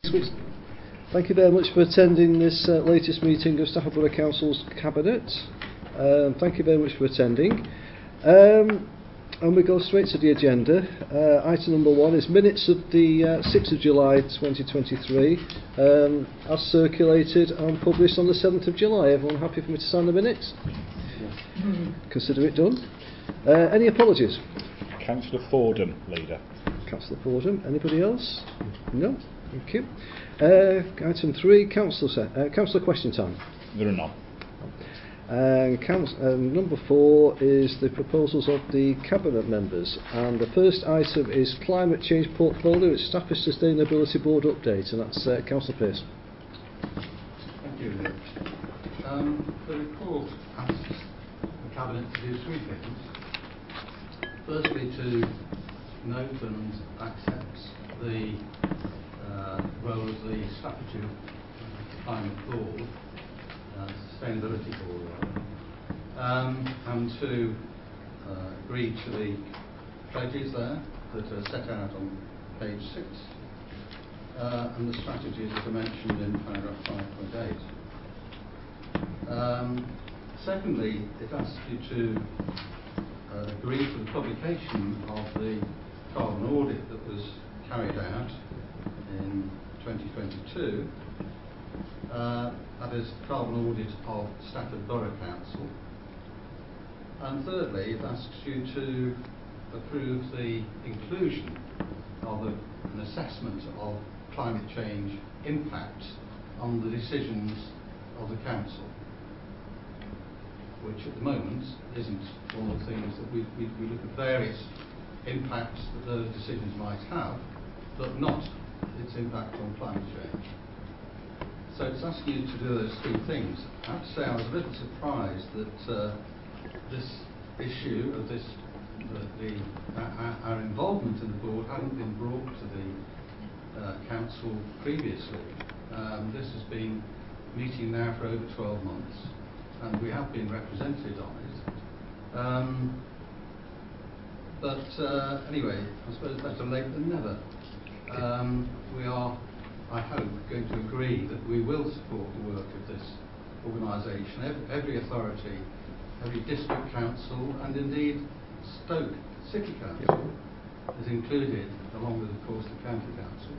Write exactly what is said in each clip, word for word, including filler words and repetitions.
Thank you very much for attending this uh, latest meeting of Stafford Borough Council's Cabinet. Um, thank you very much for attending. Um, and we go straight to the agenda. Uh, item number one is minutes of the uh, sixth of July twenty twenty-three, um, as circulated and published on the seventh of July. Everyone happy for me to sign the minutes? Yes. Consider it done. Uh, any apologies? Councillor Fordham, leader. Councillor Fordham. Anybody else? No? Thank you. Uh, item three, council se- uh, councillor question time. There are none. And council, um, number four is the proposals of the cabinet members. And the first item is climate change portfolio. It's Stafford Sustainability Board update, and that's uh, Councillor Pearce. Thank you, Nick. Um, the report asks the cabinet to do three things. Firstly, to note and accept the uh, role of the Staffordshire Climate Board, uh, Sustainability Board, rather, um, and to uh, agree to the pledges there that are set out on page six, uh, and the strategies that are mentioned in paragraph five point eight. Um, secondly, it asks you to uh, agree to the publication of the carbon audit that was carried out in twenty twenty-two. Uh, that is the carbon audit of Stafford Borough Council. And thirdly, it asks you to approve the inclusion of a, an assessment of climate change impact on the decisions of the council, which at the moment isn't one of the things that we, we, we look at various impacts that those decisions might have, but not its impact on climate change. So it's asking you to do those three things. I have to say I was a little surprised that uh, this issue of this, the, the uh, our involvement in the board hadn't been brought to the uh, council previously. Um, this has been meeting now for over twelve months, and we have been represented on it. Um, but uh, anyway, I suppose better late than never. Um, we are, I hope, going to agree that we will support the work of this organisation. Every, every authority, every district council, and indeed Stoke City Council is included, along with, of course, the county council.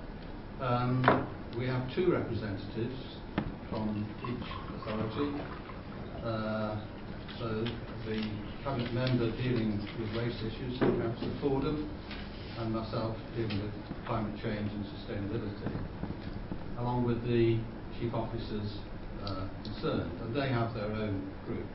Um, we have two representatives from each authority. Uh, so the cabinet member dealing with waste issues, Councillor Fordham, and myself dealing with climate change and sustainability, along with the chief officers uh, concerned, and they have their own group.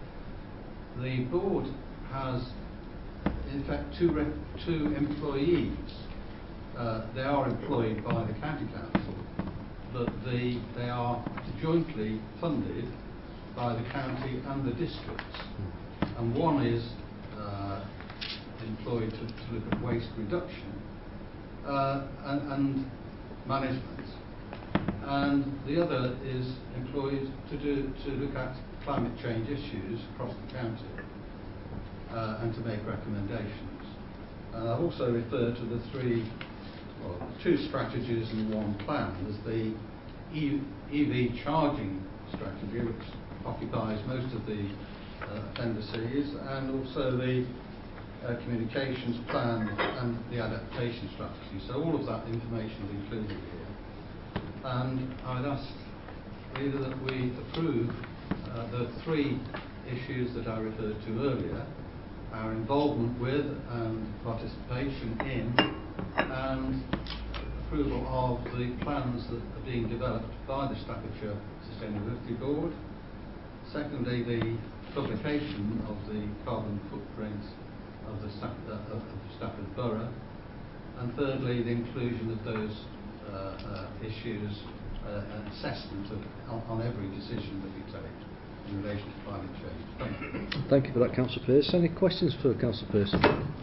The board has, in fact, two, re- two employees. Uh, they are employed by the county council, but the, they are jointly funded by the county and the districts. And one is uh, employed to, to look at waste reduction uh, and, and management, and the other is employed to do to look at climate change issues across the county uh, and to make recommendations. And I've also referred to the three, well, two strategies and one plan. There's the E V charging strategy, which occupies most of the uh, appendices, and also the uh, communications plan and the adaptation strategy. So all of that information is included here. And I'd ask either that we approve uh, the three issues that I referred to earlier, our involvement with and participation in, and approval of the plans that are being developed by the Staffordshire Sustainability Board. Secondly, the publication of the carbon footprint of the Staff, uh, of Stafford Borough. And thirdly, the inclusion of those uh, uh, issues uh, and assessment of, on, on every decision that we take in relation to climate change. Thank you. Thank you for that, Councillor Pearce. Any questions for Councillor Pearce?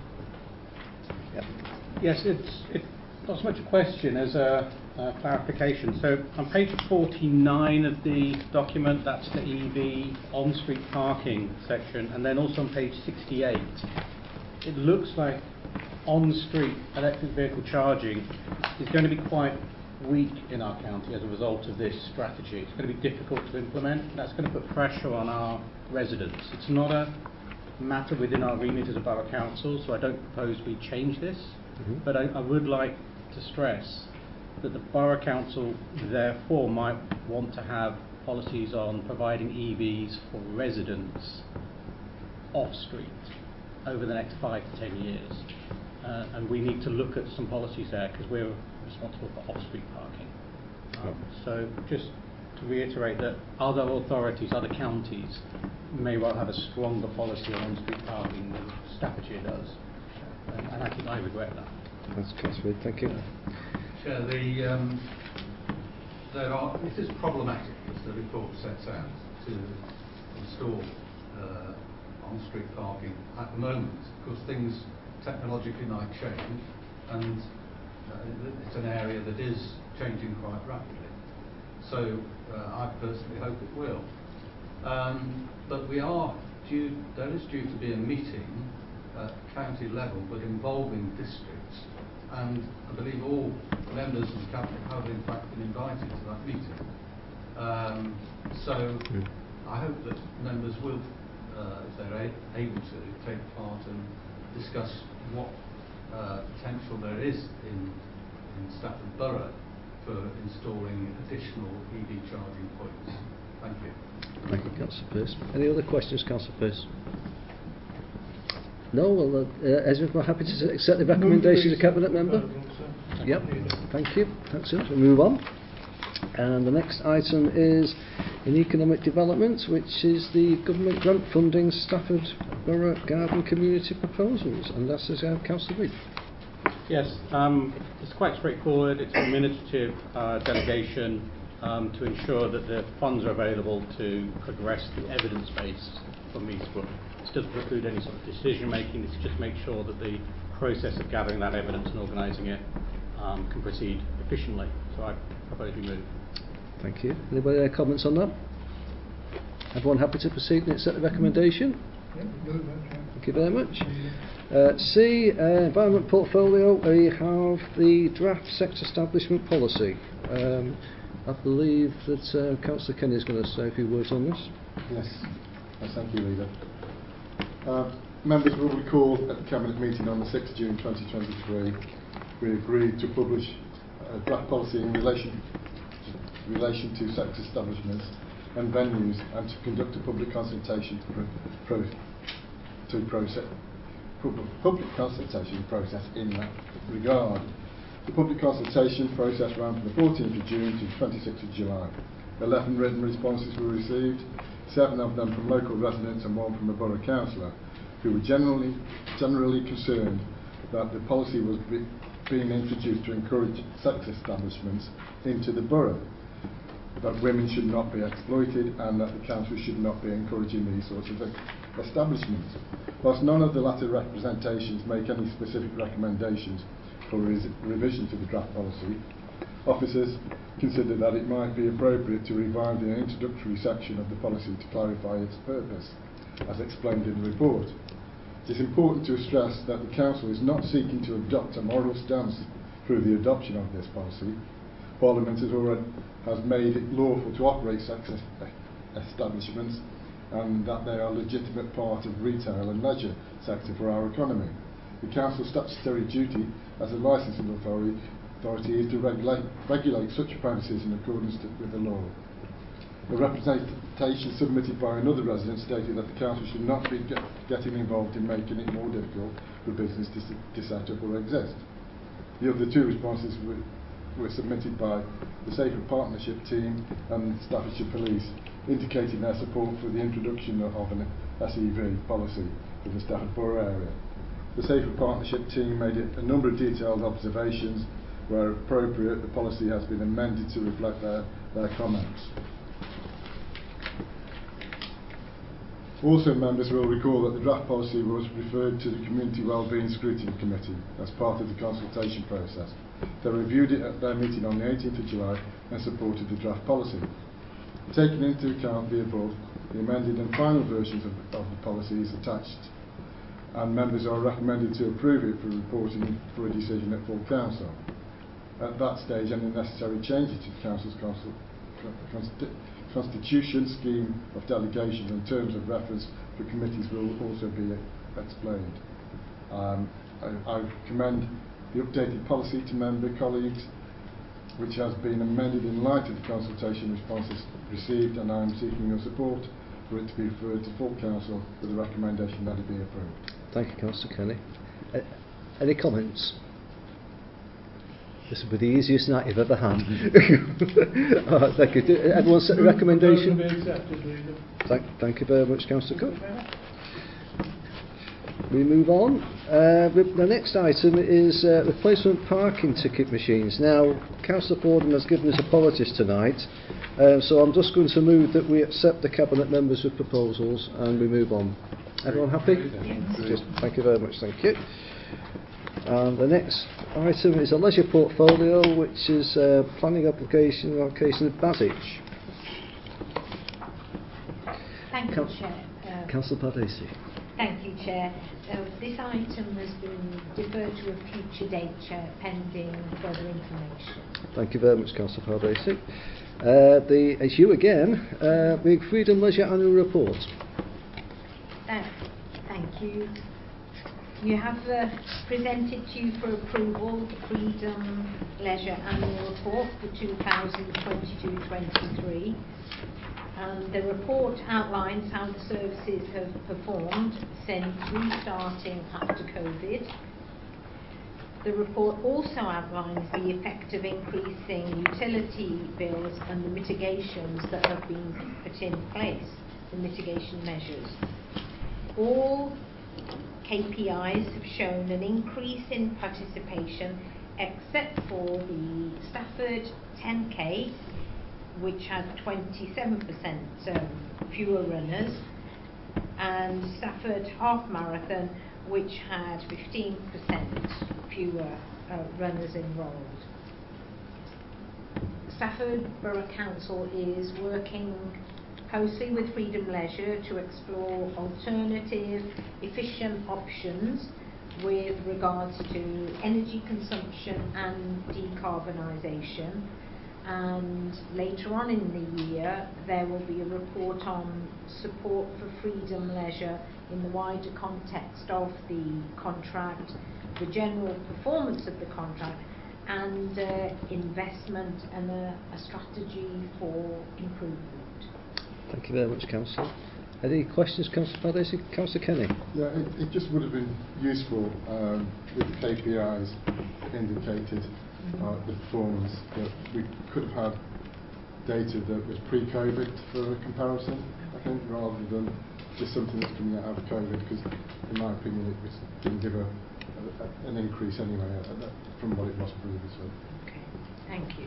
Yeah. Yes, it's, it's not so much a question as a, a clarification. So on page forty-nine of the document, that's the E V on-street parking section, and then also on page sixty-eight, it looks like on-street electric vehicle charging is going to be quite weak in our county as a result of this strategy. It's going to be difficult to implement. That's going to put pressure on our residents. It's not a matter within our remit as a borough council, so I don't propose we change this. Mm-hmm. But I, I would like to stress that the borough council therefore might want to have policies on providing E Vs for residents off street over the next five to ten years. Uh, and we need to look at some policies there because we're responsible for off-street parking. Um, so just to reiterate that other authorities, other counties may well have a stronger policy on on-street parking than Staffordshire does. And, and I think I regret that. That's Councillor Reid, thank you. Chair, the, um, there are, it is problematic, as the report sets out, to install uh, on-street parking at the moment, because things technologically might change, and uh, it's an area that is changing quite rapidly. So uh, I personally hope it will. Um, but we are due, there is due to be a meeting at county level, but involving districts, and I believe all members of the Cabinet have in fact been invited to that meeting. Um, so mm. I hope that members will, uh, if they're a able to, take part and discuss what uh, potential there is in, in Stafford Borough for installing additional E V charging points. Thank you. Thank you, Councillor Pearce. Any other questions, Councillor Pearce? No? Well, uh, Ezra, we're happy to accept the recommendation of the Cabinet member. Yep, thank you. Excellent. We'll move on. And the next item is in economic development, which is the government grant funding Stafford Borough Garden Community proposals. And that's uh, Councillor Reid. Yes, um, it's quite straightforward. It's an administrative uh, delegation um, to ensure that the funds are available to progress the evidence base from Eastbrook. This doesn't preclude any sort of decision making. It's just make sure that the process of gathering that evidence and organising it um, can proceed efficiently. So I propose we move. Thank you. Anybody have comments on that? Everyone happy to proceed and accept the recommendation? Thank you very much. Uh, C, uh, environment portfolio, we have the draft sector establishment policy. Um, I believe that uh, Councillor Kenny is going to say a few words on this. Yes, yes thank you, Leader. Uh, members will recall at the Cabinet meeting on the sixth of June twenty twenty-three, we agreed to publish a draft policy in relation in relation to sector establishments and venues, and to conduct a public consultation pro, pro, to process public, public consultation process in that regard. The public consultation process ran from the fourteenth of June to the twenty-sixth of July. Eleven written responses were received, seven of them from local residents and one from a borough councillor, who were generally generally concerned that the policy was be, being introduced to encourage sex establishments into the borough, that women should not be exploited, and that the council should not be encouraging these sorts of establishments. Whilst none of the latter representations make any specific recommendations for re revision to the draft policy, officers consider that it might be appropriate to revive the introductory section of the policy to clarify its purpose, as explained in the report. It is important to stress that the council is not seeking to adopt a moral stance through the adoption of this policy. Parliament has already has made it lawful to operate sex establishments, and that they are a legitimate part of retail and leisure sector for our economy. The council's statutory duty as a licensing authority, authority is to regulate, regulate such premises in accordance to, with the law. The representation submitted by another resident stated that the council should not be get, getting involved in making it more difficult for business to, to set up or exist. The other two responses were, were submitted by the Safer Partnership team and Staffordshire Police, indicating their support for the introduction of an S E V policy in the Stafford Borough area. The Safer Partnership team made a number of detailed observations. Where appropriate, the policy has been amended to reflect their, their comments. Also, members will recall that the draft policy was referred to the Community Wellbeing Scrutiny Committee as part of the consultation process. They reviewed it at their meeting on the eighteenth of July and supported the draft policy. Taking into account the above, the amended and final versions of, of the policy is attached, and members are recommended to approve it for reporting for a decision at full council. at that stage any necessary changes to the Council's consul, consti constitution, scheme of delegation and terms of reference for committees will also be explained. Um, I, I commend the updated policy to member colleagues, which has been amended in light of the consultation responses received, and I am seeking your support for it to be referred to full council with a recommendation that it be approved. Thank you, Councillor Kenny. Uh, any comments? This will be the easiest night you've ever had. uh, thank you. Did everyone set a recommendation? Thank, thank you very much, Councillor Cook. We move on. Uh, the next item is uh, replacement parking ticket machines. Now, Councillor Fordham has given us apologies tonight, uh, so I'm just going to move that we accept the Cabinet members with proposals and we move on. Everyone happy? Yes. Just, thank you very much, thank you. And the next item is a leisure portfolio, which is uh, planning application application of Basich. Thank Coun you, Chair. Uh, Councillor Bardesi. Thank you, Chair. Uh, this item has been deferred to a future date, Chair, pending further information. Thank you very much, Councillor Bardesi. Uh, the, it's you again, uh, the Freedom Leisure Annual Report. Uh, thank you. You have uh, presented to you for approval the Freedom Leisure Annual Report for two thousand twenty-two twenty-three. Um, the report outlines how the services have performed since restarting after COVID. The report also outlines the effect of increasing utility bills and the mitigations that have been put in place, the mitigation measures. All K P Is have shown an increase in participation except for the Stafford ten K, which had twenty-seven percent um, fewer runners, and Stafford Half Marathon, which had fifteen percent fewer uh, runners enrolled. Stafford Borough Council is working closely with Freedom Leisure to explore alternative, efficient options with regards to energy consumption and decarbonisation. And later on in the year there will be a report on support for Freedom Leisure in the wider context of the contract, the general performance of the contract, and uh, investment and a, a strategy for improvement. Thank you very much, Councillor. Any questions, Councillor Bardesi? Councillor Kenny? Yeah, it, it just would have been useful um, with the K P Is indicated uh, the performance, that we could have had data that was pre-COVID for a comparison, I think, rather than just something that's coming out of COVID, because in my opinion it was, didn't give a, a, an increase anyway uh, from what it was previously. Okay, thank you.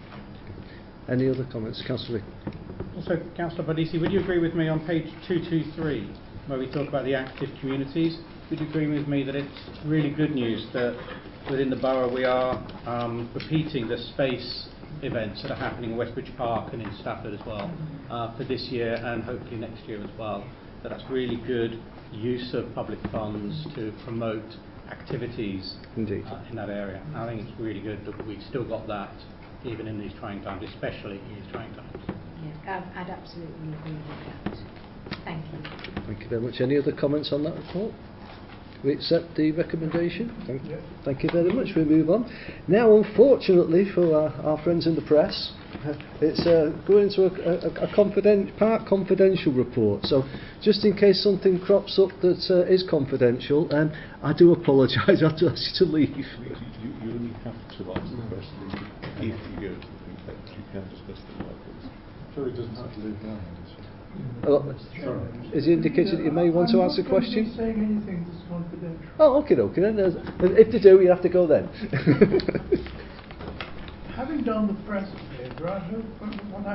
Any other comments, Councillor? Also, Councillor Bardesi, would you agree with me on page two twenty-three, where we talk about the active communities? Would you agree with me that it's really good news that within the borough we are um, repeating the space events that are happening in Westbridge Park and in Stafford as well uh, for this year and hopefully next year as well? That that's really good use of public funds to promote activities Indeed. Uh, in that area. I think it's really good that we've still got that even in these trying times, especially in these trying times. Yeah, um, I'd absolutely agree with that. Thank you. Thank you very much. Any other comments on that report? We accept the recommendation. Thank, yeah. thank you very much. We move on. Now, unfortunately for our, our friends in the press, uh, it's uh, going into a, a, a confident, part confidential report. So, just in case something crops up that uh, is confidential, um, I do apologise. I have to ask you to leave. You, you, you only have to ask the question if you think that you can discuss the workers. Sure, it doesn't have to leave now. Oh, is it indicated that you may want to ask a question? I'm not saying anything that's confidential. Oh, okay, okay. Then, uh, if they do, you have to go then. Having done the press today, do I hope what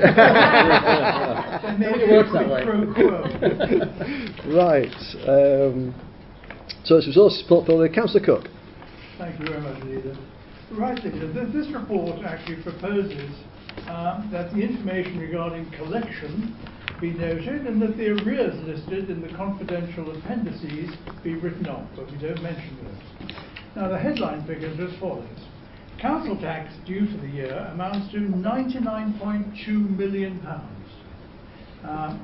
I then maybe It works that way. pro quo. Right. Um, so it's resources portfolio. Councillor Cook. Thank you very much, Leader. Right, Leader. Th- This report actually proposes uh, that the information regarding collection be noted and that the arrears listed in the confidential appendices be written off, but we don't mention those. Now, the headline figures are as follows. council tax due for the year amounts to ninety-nine point two million pounds. Uh,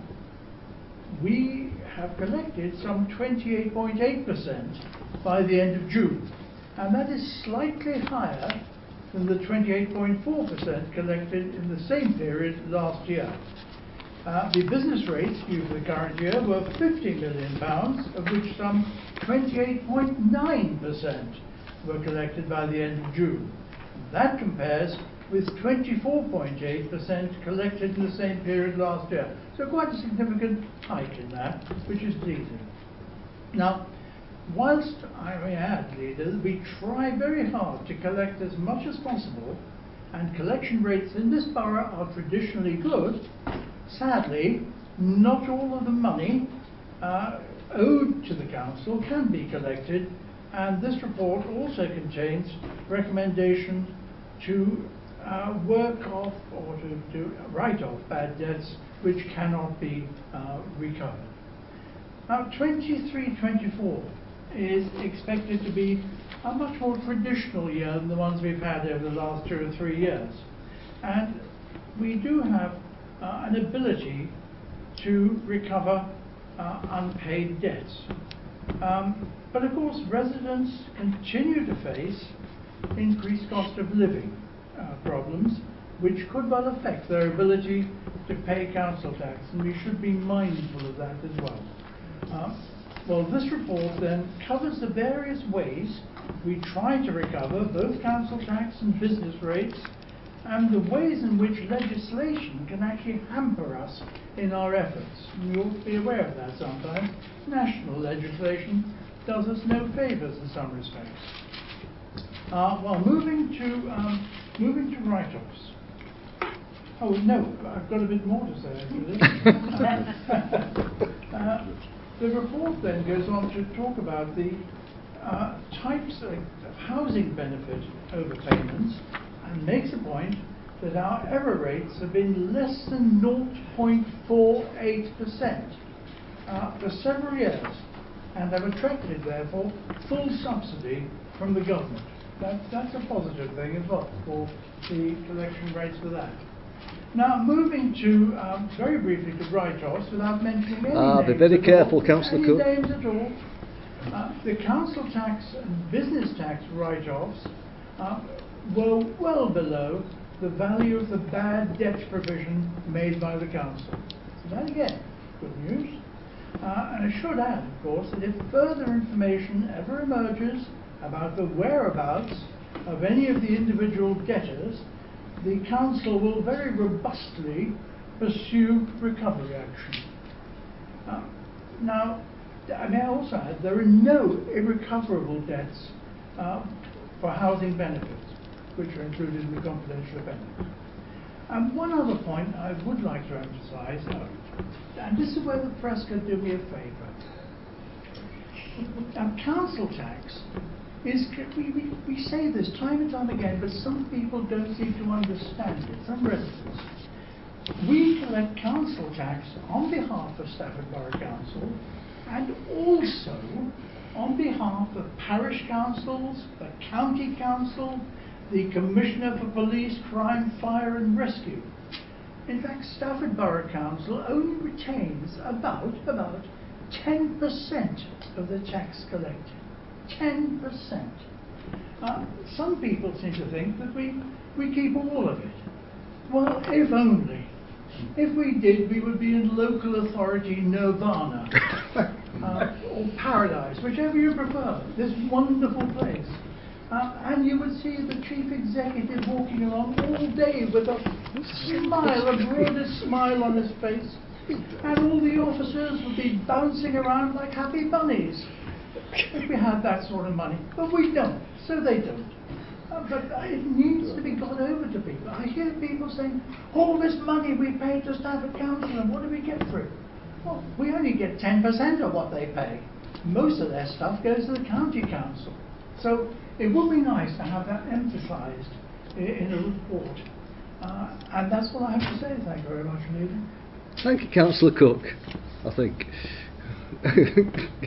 we have collected some twenty-eight point eight percent by the end of June, and that is slightly higher than the twenty-eight point four percent collected in the same period last year. Uh, the business rates due for the current year were fifty million pounds, of which some twenty-eight point nine percent were collected by the end of June. That compares with twenty-four point eight percent collected in the same period last year. So quite a significant hike in that, which is pleasing. Now, whilst I may add, leaders, we try very hard to collect as much as possible, and collection rates in this borough are traditionally good, sadly, not all of the money uh, owed to the council can be collected, and this report also contains recommendation to uh, work off or to, to write off bad debts which cannot be uh, recovered. Now, twenty-three twenty-four is expected to be a much more traditional year than the ones we've had over the last two or three years. And we do have uh, an ability to recover uh, unpaid debts. Um, but of course, residents continue to face increased cost of living uh, problems, which could well affect their ability to pay council tax, and we should be mindful of that as well. Uh, well, this report then covers the various ways we try to recover both council tax and business rates, and the ways in which legislation can actually hamper us in our efforts. And we ought to be aware of that sometimes. National legislation does us no favours in some respects. Uh, well, moving to um, moving to write-offs. Oh no, I've got a bit more to say actually. uh, the report then goes on to talk about the uh, types of, of housing benefit overpayments, and makes a point that our error rates have been less than zero point four eight percent uh, for several years, and have attracted, therefore, full subsidy from the government. That, that's a positive thing as well for the collection rates for that. Now, moving to, um, very briefly, to write-offs, without mentioning any Ah, names be very at careful, all, Councillor any Cook. names at all. Uh, the council tax and business tax write-offs uh, were well below the value of the bad debt provision made by the council. So that again, good news. Uh, and I should add, of course, that if further information ever emerges about the whereabouts of any of the individual debtors, the council will very robustly pursue recovery action. Uh, now, I may also add, there are no irrecoverable debts uh, for housing benefits, which are included in the confidential appendix. And one other point I would like to emphasise, uh, and this is where the press could do me a favour. Now, council tax is, we, we, we say this time and time again, but some people don't seem to understand it, some residents. We collect council tax on behalf of Stafford Borough Council, and also on behalf of parish councils, the county council, the Commissioner for Police, Crime, Fire and Rescue. In fact, Stafford Borough Council only retains about, about ten percent of the tax collected. ten percent. Uh, some people seem to think that we, we keep all of it. Well, if only. If we did, we would be in local authority nirvana, uh, or paradise, whichever you prefer, this wonderful place. Uh, and you would see the chief executive walking along all day with a smile, a broadest smile on his face, and all the officers would be bouncing around like happy bunnies if we had that sort of money. But we don't, so they don't. Uh, but uh, it needs to be got over to people. I hear people saying, all this money we pay to Stafford Council, and what do we get for it? Well, we only get ten percent of what they pay. Most of their stuff goes to the county council. So it would be nice to have that emphasised in, in a report. Uh, and that's what I have to say. Thank you very much, Leader. Thank you, Councillor Cook, I think.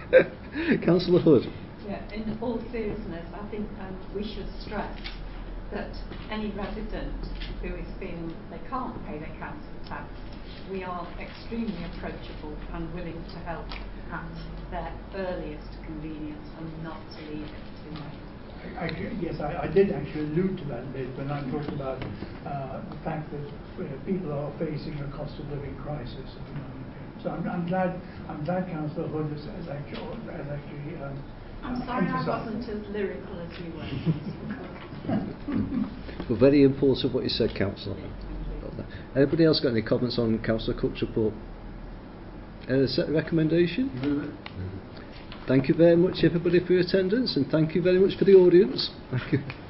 Councillor Hood. Yeah, in all seriousness, I think um, we should stress that any resident who is feeling they can't pay their council tax, we are extremely approachable and willing to help at their earliest convenience and not to leave it too late. Actually, yes, I, I did actually allude to that a bit when I talked about uh, the fact that uh, people are facing a cost of living crisis at the moment. So I'm, I'm glad, I'm glad Councillor Hood has, has actually, has actually um, I'm uh, sorry I emphasised wasn't that. as lyrical as you were. Well, very important what you said, Councillor. Anybody else got any comments on Councillor Cook's report? Any set recommendation? Move it. Thank you very much, everybody, for your attendance, and thank you very much for the audience. Thank you.